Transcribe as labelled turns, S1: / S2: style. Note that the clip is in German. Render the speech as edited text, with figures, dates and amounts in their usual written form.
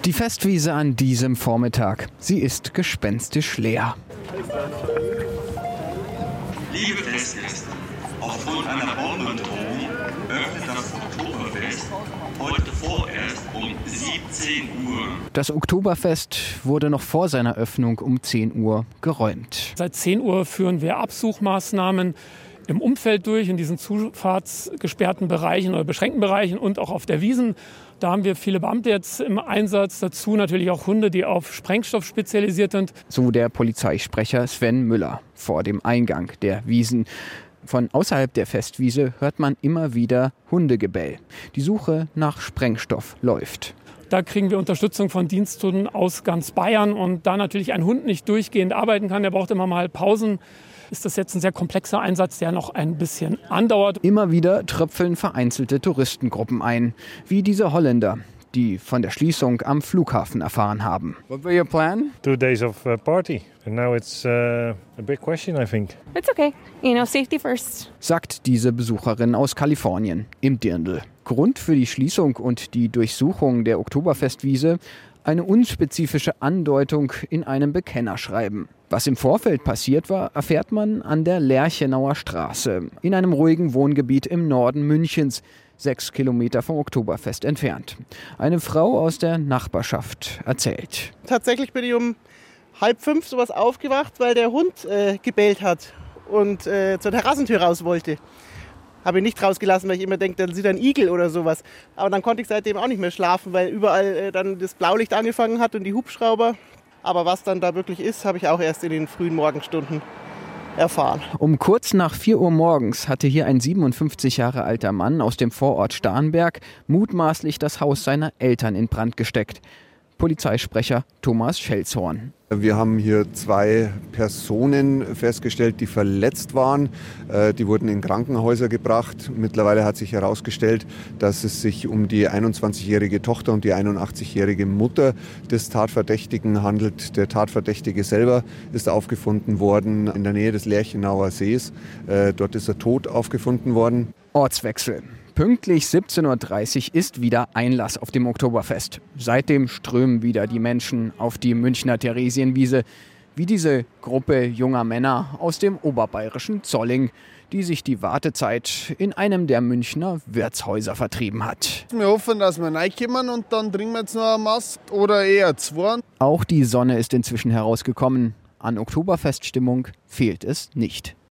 S1: Die Festwiese an diesem Vormittag, sie ist gespenstisch leer.
S2: Liebe Festgäste, aufgrund einer Bombendrohung öffnet das Oktoberfest heute vorerst um 17 Uhr.
S1: Das Oktoberfest wurde noch vor seiner Öffnung um 10 Uhr geräumt.
S3: Seit 10 Uhr führen wir Absuchmaßnahmen im Umfeld durch, in diesen zufahrtsgesperrten Bereichen oder beschränkten Bereichen und auch auf der Wiesn. Da haben wir viele Beamte jetzt im Einsatz, dazu natürlich auch Hunde, die auf Sprengstoff spezialisiert sind.
S1: So der Polizeisprecher Sven Müller vor dem Eingang der Wiesn. Von außerhalb der Festwiese hört man immer wieder Hundegebell. Die Suche nach Sprengstoff läuft.
S3: Da kriegen wir Unterstützung von Diensthunden aus ganz Bayern. Und da natürlich ein Hund nicht durchgehend arbeiten kann, der braucht immer mal Pausen, ist das jetzt ein sehr komplexer Einsatz, der noch ein bisschen andauert.
S1: Immer wieder tröpfeln vereinzelte Touristengruppen ein, wie diese Holländer, die von der Schließung am Flughafen erfahren haben. What were your plan?
S4: 2 days of party. And now it's a big question, I think.
S5: It's okay. Safety first.
S1: Sagt diese Besucherin aus Kalifornien im Dirndl. Grund für die Schließung und die Durchsuchung der Oktoberfestwiese: eine unspezifische Andeutung in einem Bekennerschreiben. Was im Vorfeld passiert war, erfährt man an der Lerchenauer Straße, in einem ruhigen Wohngebiet im Norden Münchens, 6 Kilometer vom Oktoberfest entfernt. Eine Frau aus der Nachbarschaft erzählt.
S6: Tatsächlich bin ich um 4:30 sowas aufgewacht, weil der Hund gebellt hat und zur Terrassentür raus wollte. Habe ich nicht rausgelassen, weil ich immer denke, dann sieht er ein Igel oder sowas. Aber dann konnte ich seitdem auch nicht mehr schlafen, weil überall dann das Blaulicht angefangen hat und die Hubschrauber. Aber was dann da wirklich ist, habe ich auch erst in den frühen Morgenstunden erfahren.
S1: Um kurz nach 4 Uhr morgens hatte hier ein 57 Jahre alter Mann aus dem Vorort Starnberg mutmaßlich das Haus seiner Eltern in Brand gesteckt. Polizeisprecher Thomas Schelzhorn.
S7: Wir haben hier 2 Personen festgestellt, die verletzt waren. Die wurden in Krankenhäuser gebracht. Mittlerweile hat sich herausgestellt, dass es sich um die 21-jährige Tochter und die 81-jährige Mutter des Tatverdächtigen handelt. Der Tatverdächtige selber ist aufgefunden worden in der Nähe des Lerchenauer Sees. Dort ist er tot aufgefunden worden.
S1: Ortswechsel. Pünktlich 17:30 Uhr ist wieder Einlass auf dem Oktoberfest. Seitdem strömen wieder die Menschen auf die Münchner Theresienwiese, wie diese Gruppe junger Männer aus dem oberbayerischen Zolling, die sich die Wartezeit in einem der Münchner Wirtshäuser vertrieben hat.
S8: Wir hoffen, dass wir reinkommen und dann trinken wir jetzt noch eine Mast oder eher 2.
S1: Auch die Sonne ist inzwischen herausgekommen. An Oktoberfeststimmung fehlt es nicht.